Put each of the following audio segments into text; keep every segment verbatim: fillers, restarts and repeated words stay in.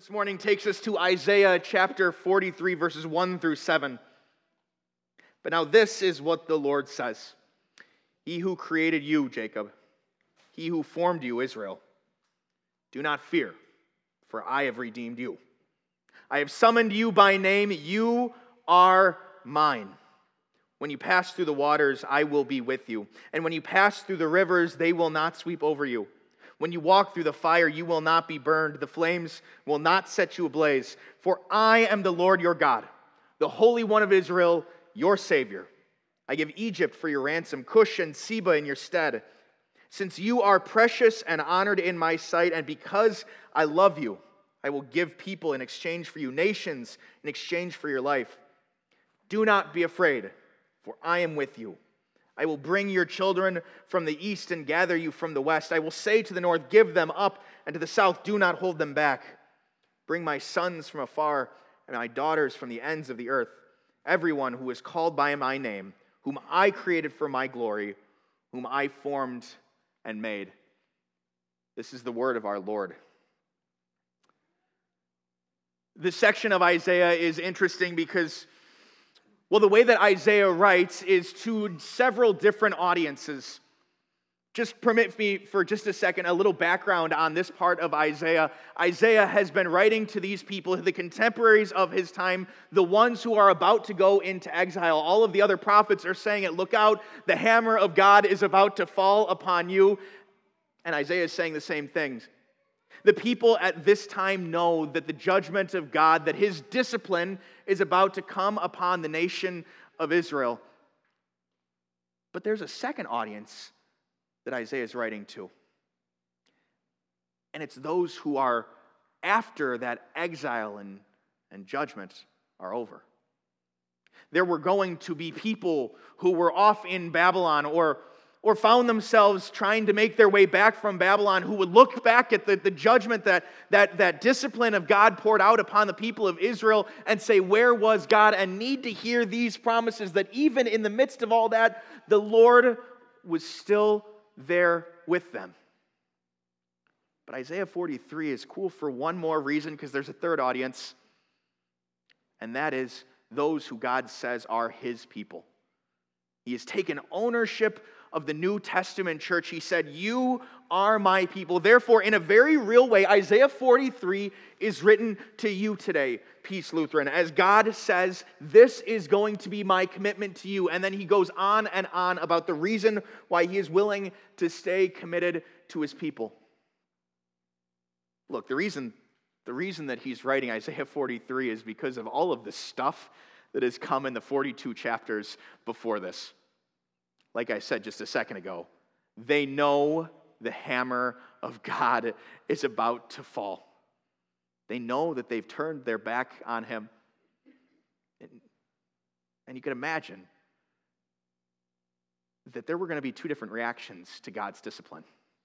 This morning takes us to Isaiah chapter forty-three, verses one through seven. But now this is what the Lord says. He who created you, Jacob, he who formed you, Israel, do not fear, for I have redeemed you. I have summoned you by name, you are mine. When you pass through the waters, I will be with you. And when you pass through the rivers, they will not sweep over you. When you walk through the fire, you will not be burned. The flames will not set you ablaze. For I am the Lord your God, the Holy One of Israel, your Savior. I give Egypt for your ransom, Cush and Seba in your stead. Since you are precious and honored in my sight, and because I love you, I will give people in exchange for you, nations in exchange for your life. Do not be afraid, for I am with you. I will bring your children from the east and gather you from the west. I will say to the north, give them up, and to the south, do not hold them back. Bring my sons from afar and my daughters from the ends of the earth, everyone who is called by my name, whom I created for my glory, whom I formed and made. This is the word of our Lord. This section of Isaiah is interesting because, well, the way that Isaiah writes is to several different audiences. Just permit me for just a second a little background on this part of Isaiah. Isaiah has been writing to these people, the contemporaries of his time, the ones who are about to go into exile. All of the other prophets are saying it, look out, the hammer of God is about to fall upon you. And Isaiah is saying the same things. The people at this time know that the judgment of God, that his discipline is about to come upon the nation of Israel. But there's a second audience that Isaiah is writing to. And it's those who are after that exile and, and judgment are over. There were going to be people who were off in Babylon or or found themselves trying to make their way back from Babylon, who would look back at the, the judgment that, that, that discipline of God poured out upon the people of Israel and say, where was God? And need to hear these promises that even in the midst of all that, the Lord was still there with them. But Isaiah forty-three is cool for one more reason, because there's a third audience, and that is those who God says are his people. He has taken ownership of the New Testament church. He said, you are my people. Therefore, in a very real way, Isaiah forty-three is written to you today, Peace Lutheran, as God says, this is going to be my commitment to you. And then he goes on and on about the reason why he is willing to stay committed to his people. Look, the reason, the reason that he's writing Isaiah forty-three is because of all of the stuff that has come in the forty-two chapters before this. Like I said just a second ago, they know the hammer of God is about to fall. They know that they've turned their back on him. And, and you can imagine that there were going to be two different reactions to God's discipline.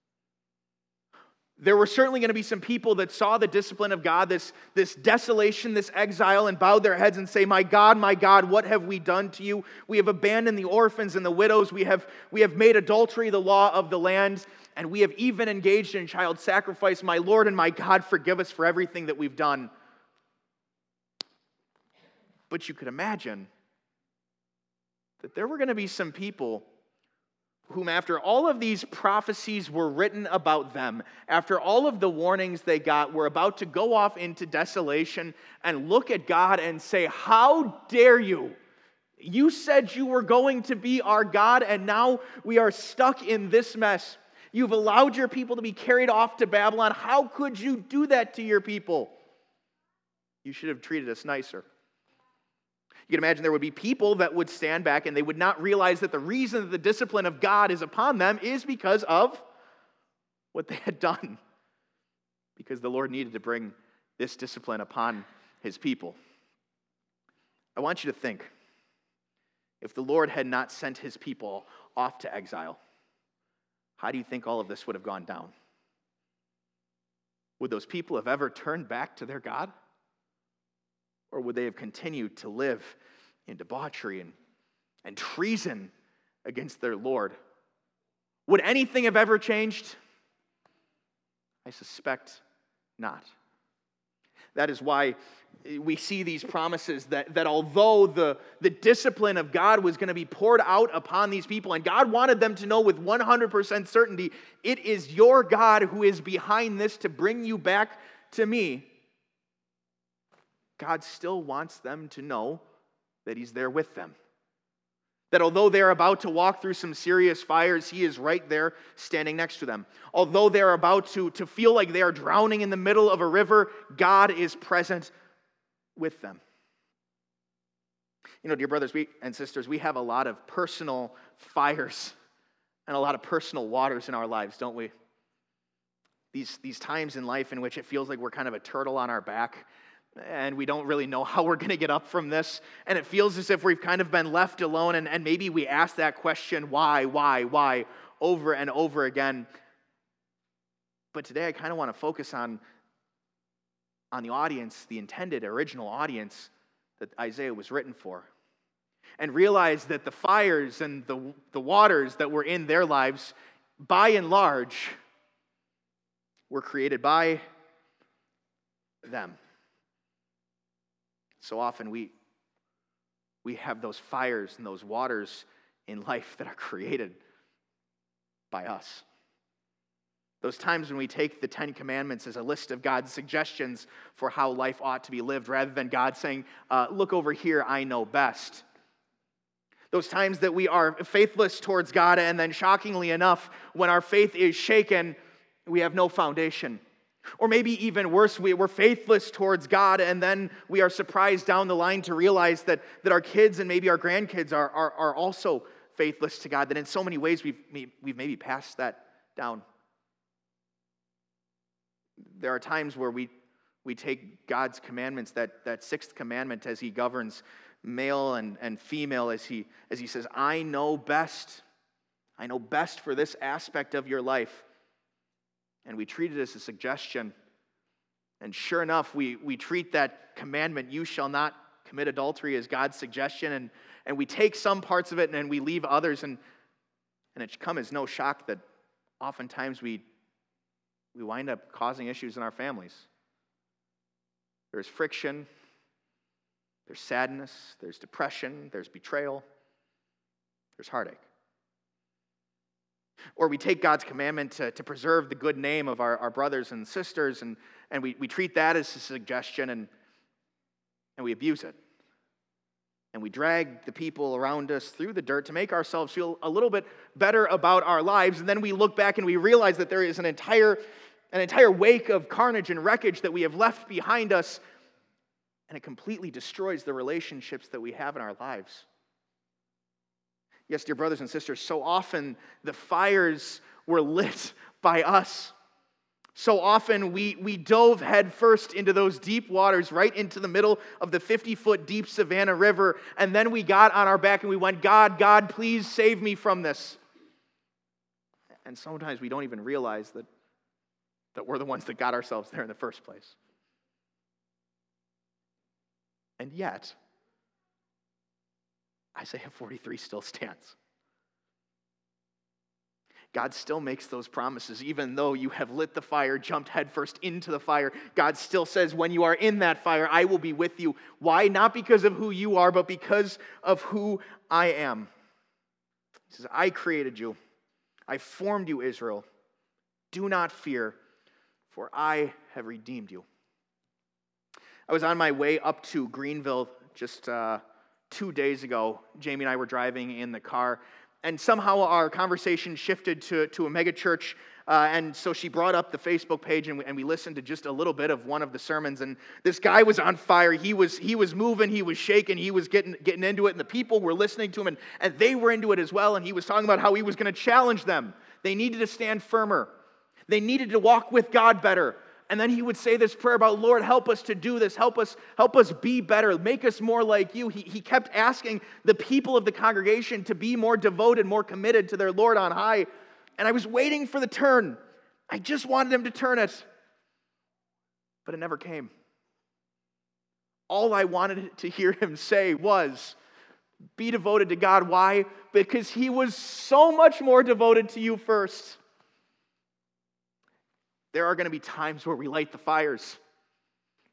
There were certainly going to be some people that saw the discipline of God, this, this desolation, this exile, and bowed their heads and say, my God, my God, what have we done to you? We have abandoned the orphans and the widows. We have, we have made adultery the law of the land, and we have even engaged in child sacrifice. My Lord and my God, forgive us for everything that we've done. But you could imagine that there were going to be some people whom after all of these prophecies were written about them, after all of the warnings they got, were about to go off into desolation and look at God and say, how dare you? You said you were going to be our God, and now we are stuck in this mess. You've allowed your people to be carried off to Babylon. How could you do that to your people? You should have treated us nicer. You can imagine there would be people that would stand back and they would not realize that the reason that the discipline of God is upon them is because of what they had done. Because the Lord needed to bring this discipline upon his people. I want you to think, if the Lord had not sent his people off to exile, how do you think all of this would have gone down? Would those people have ever turned back to their God? Or would they have continued to live in debauchery and, and treason against their Lord? Would anything have ever changed? I suspect not. That is why we see these promises that, that although the, the discipline of God was going to be poured out upon these people, and God wanted them to know with one hundred percent certainty, it is your God who is behind this to bring you back to me, God still wants them to know that he's there with them. That although they're about to walk through some serious fires, he is right there standing next to them. Although they're about to, to feel like they are drowning in the middle of a river, God is present with them. You know, dear brothers we, and sisters, we have a lot of personal fires and a lot of personal waters in our lives, don't we? These, these times in life in which it feels like we're kind of a turtle on our back, and we don't really know how we're going to get up from this, and it feels as if we've kind of been left alone, and, and maybe we ask that question, why, why, why, over and over again. But today I kind of want to focus on on the audience, the intended original audience that Isaiah was written for, and realize that the fires and the, the waters that were in their lives, by and large, were created by them. So often we, we have those fires and those waters in life that are created by us. Those times when we take the Ten Commandments as a list of God's suggestions for how life ought to be lived, rather than God saying, uh, look over here, I know best. Those times that we are faithless towards God, and then shockingly enough, when our faith is shaken, we have no foundation. Or maybe even worse, we, we're faithless towards God, and then we are surprised down the line to realize that, that our kids and maybe our grandkids are, are, are also faithless to God, that in so many ways we've, we've maybe passed that down. There are times where we, we take God's commandments, that, that sixth commandment as he governs male and, and female, as he, as he says, I know best. I know best for this aspect of your life. And we treat it as a suggestion. And sure enough, we, we treat that commandment, you shall not commit adultery, as God's suggestion. And, and we take some parts of it and we leave others. And, and it should come as no shock that oftentimes we we wind up causing issues in our families. There's friction, there's sadness, there's depression, there's betrayal, there's heartache. Or we take God's commandment to, to preserve the good name of our, our brothers and sisters, and, and we, we treat that as a suggestion, and, and we abuse it. And we drag the people around us through the dirt to make ourselves feel a little bit better about our lives, and then we look back and we realize that there is an entire An entire wake of carnage and wreckage that we have left behind us, and it completely destroys the relationships that we have in our lives. Yes, dear brothers and sisters, so often the fires were lit by us. So often we, we dove headfirst into those deep waters, right into the middle of the fifty-foot deep Savannah River, and then we got on our back and we went, God, God, please save me from this. And sometimes we don't even realize that that we're the ones that got ourselves there in the first place. And yet, Isaiah forty-three still stands. God still makes those promises, even though you have lit the fire, jumped headfirst into the fire. God still says, when you are in that fire, I will be with you. Why? Not because of who you are, but because of who I am. He says, I created you. I formed you, Israel. Do not fear, for I have redeemed you. I was on my way up to Greenville just uh, two days ago. Jamie and I were driving in the car, and somehow our conversation shifted to, to a mega church, uh, and so she brought up the Facebook page, and we, and we listened to just a little bit of one of the sermons, and this guy was on fire. He was he was moving, he was shaking, he was getting getting into it, and the people were listening to him, and, and they were into it as well, and he was talking about how he was going to challenge them. They needed to stand firmer. They needed to walk with God better. And then he would say this prayer about, Lord, help us to do this. Help us, help us be better. Make us more like you. He, he kept asking the people of the congregation to be more devoted, more committed to their Lord on high. And I was waiting for the turn. I just wanted him to turn it. But it never came. All I wanted to hear him say was, be devoted to God. Why? Because he was so much more devoted to you first. There are going to be times where we light the fires.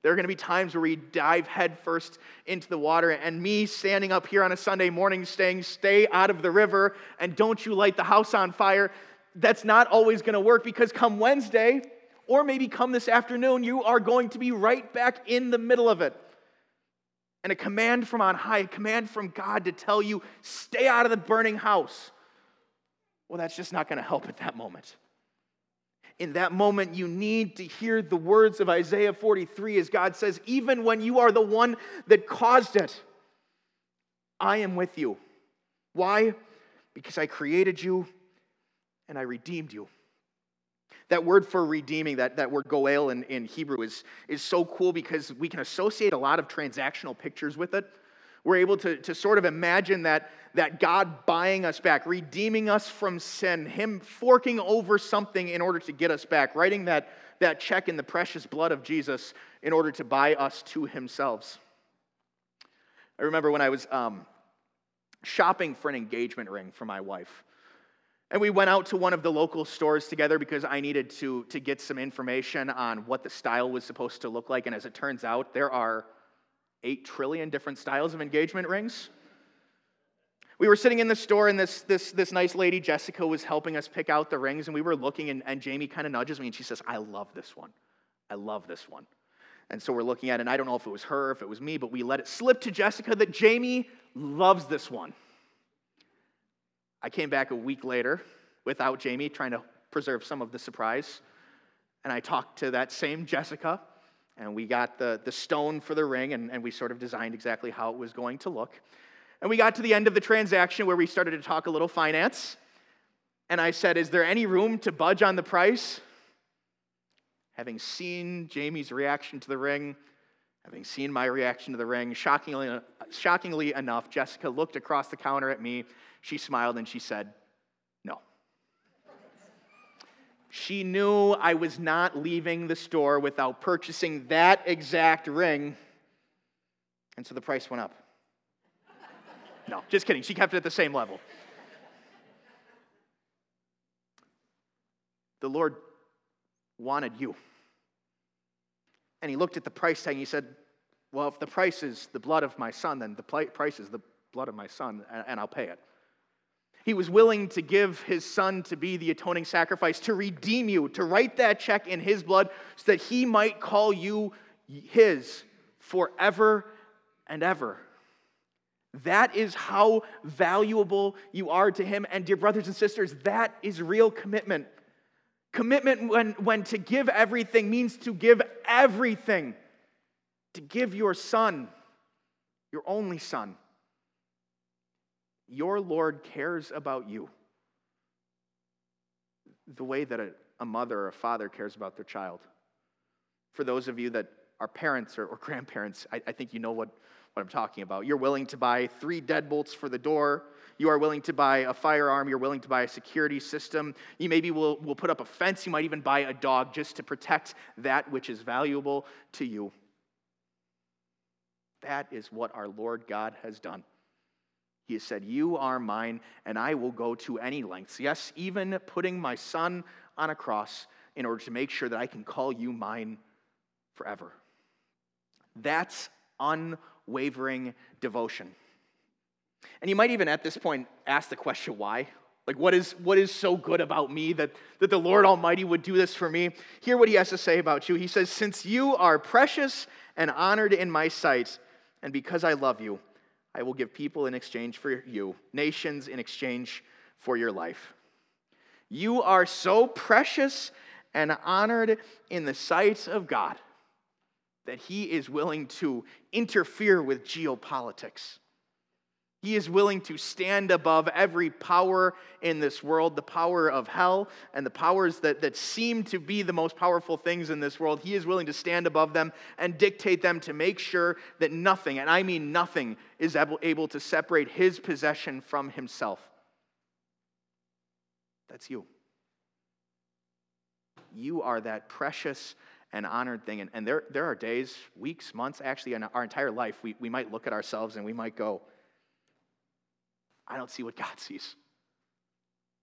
There are going to be times where we dive headfirst into the water, and me standing up here on a Sunday morning saying, stay out of the river and don't you light the house on fire. That's not always going to work, because come Wednesday, or maybe come this afternoon, you are going to be right back in the middle of it. And a command from on high, a command from God to tell you, stay out of the burning house. Well, that's just not going to help at that moment. In that moment, you need to hear the words of Isaiah forty-three, as God says, even when you are the one that caused it, I am with you. Why? Because I created you and I redeemed you. That word for redeeming, that, that word goel in, in Hebrew is, is so cool, because we can associate a lot of transactional pictures with it. We're able to, to sort of imagine that, that God buying us back, redeeming us from sin, Him forking over something in order to get us back, writing that, that check in the precious blood of Jesus in order to buy us to Himself. I remember when I was um, shopping for an engagement ring for my wife. And we went out to one of the local stores together because I needed to, to get some information on what the style was supposed to look like. And as it turns out, there are eight trillion different styles of engagement rings. We were sitting in the store, and this, this, this nice lady, Jessica, was helping us pick out the rings. And we were looking, and, and Jamie kind of nudges me, and she says, I love this one. I love this one. And so we're looking at it, and I don't know if it was her, if it was me, but we let it slip to Jessica that Jamie loves this one. I came back a week later without Jamie, trying to preserve some of the surprise. And I talked to that same Jessica, and we got the, the stone for the ring, and, and we sort of designed exactly how it was going to look. And we got to the end of the transaction where we started to talk a little finance. And I said, is there any room to budge on the price? Having seen Jamie's reaction to the ring, having seen my reaction to the ring, shockingly, shockingly enough, Jessica looked across the counter at me. She smiled and she said, no. She knew I was not leaving the store without purchasing that exact ring. And so the price went up. No, just kidding. She kept it at the same level. The Lord wanted you. And He looked at the price tag and He said, well, if the price is the blood of my son, then the price is the blood of my son, and I'll pay it. He was willing to give His son to be the atoning sacrifice, to redeem you, to write that check in His blood so that He might call you His forever and ever. That is how valuable you are to Him. And dear brothers and sisters, that is real commitment. Commitment when, when to give everything means to give everything. To give your son, your only son. Your Lord cares about you the way that a, a mother or a father cares about their child. For those of you that are parents or, or grandparents, I, I think you know what, what I'm talking about. You're willing to buy three deadbolts for the door. You are willing to buy a firearm. You're willing to buy a security system. You maybe will, will put up a fence. You might even buy a dog just to protect that which is valuable to you. That is what our Lord God has done. He has said, you are mine, and I will go to any lengths. Yes, even putting my son on a cross in order to make sure that I can call you mine forever. That's unwavering devotion. And you might even at this point ask the question, why? Like, what is, what is so good about me that, that the Lord Almighty would do this for me? Hear what He has to say about you. He says, since you are precious and honored in my sight, and because I love you, I will give people in exchange for you, nations in exchange for your life. You are so precious and honored in the sight of God that He is willing to interfere with geopolitics. He is willing to stand above every power in this world, the power of hell and the powers that, that seem to be the most powerful things in this world. He is willing to stand above them and dictate them to make sure that nothing, and I mean nothing, is able, able to separate His possession from Himself. That's you. You are that precious and honored thing. And, and there, there are days, weeks, months, actually in our entire life, we, we might look at ourselves and we might go, I don't see what God sees.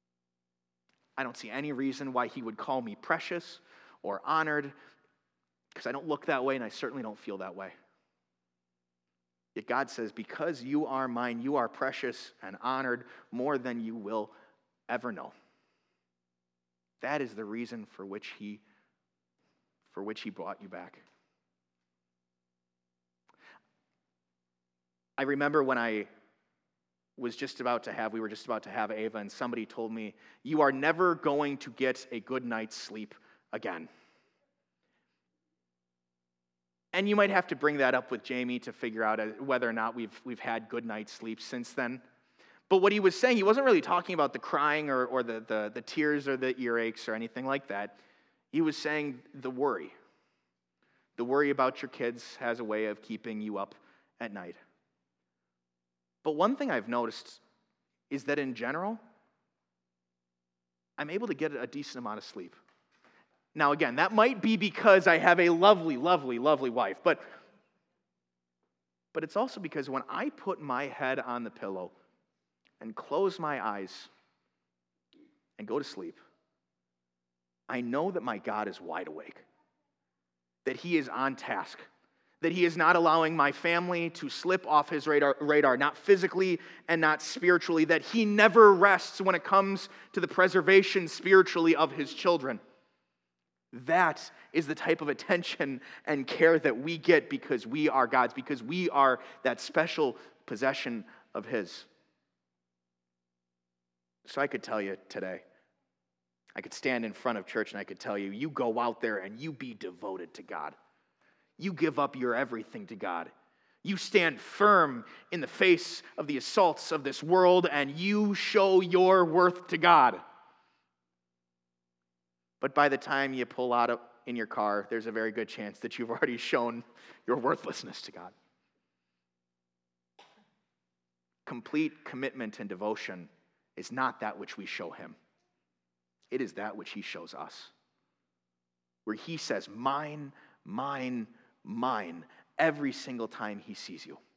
I don't see any reason why He would call me precious or honored. because I don't look that way and I certainly don't feel that way. Yet God says, because you are mine, you are precious and honored more than you will ever know. That is the reason for which he, for which he brought you back. I remember when I was just about to have, we were just about to have Ava, and somebody told me, you are never going to get a good night's sleep again. And you might have to bring that up with Jamie to figure out whether or not we've, we've had good night's sleep since then. But what he was saying, he wasn't really talking about the crying or, or the, the, the tears or the earaches or anything like that. He was saying the worry. The worry about your kids has a way of keeping you up at night. But one thing I've noticed is that in general, I'm able to get a decent amount of sleep. Now, again, that might be because I have a lovely, lovely, lovely wife, but, but it's also because when I put my head on the pillow and close my eyes and go to sleep, I know that my God is wide awake, that he is on task, that he is not allowing my family to slip off his radar, radar, not physically and not spiritually, that he never rests when it comes to the preservation spiritually of his children. That is the type of attention and care that we get because we are God's, because we are that special possession of his. So I could tell you today, I could stand in front of church and I could tell you, you go out there and you be devoted to God. You give up your everything to God. You stand firm in the face of the assaults of this world and you show your worth to God. But by the time you pull out in your car, there's a very good chance that you've already shown your worthlessness to God. Complete commitment and devotion is not that which we show him. It is that which he shows us. Where he says, mine, mine, mine, every single time he sees you.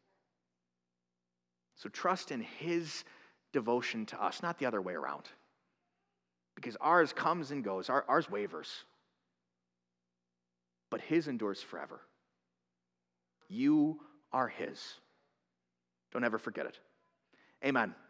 So trust in his devotion to us, not the other way around. Because ours comes and goes, Our, ours wavers. But his endures forever. You are his. Don't ever forget it. Amen.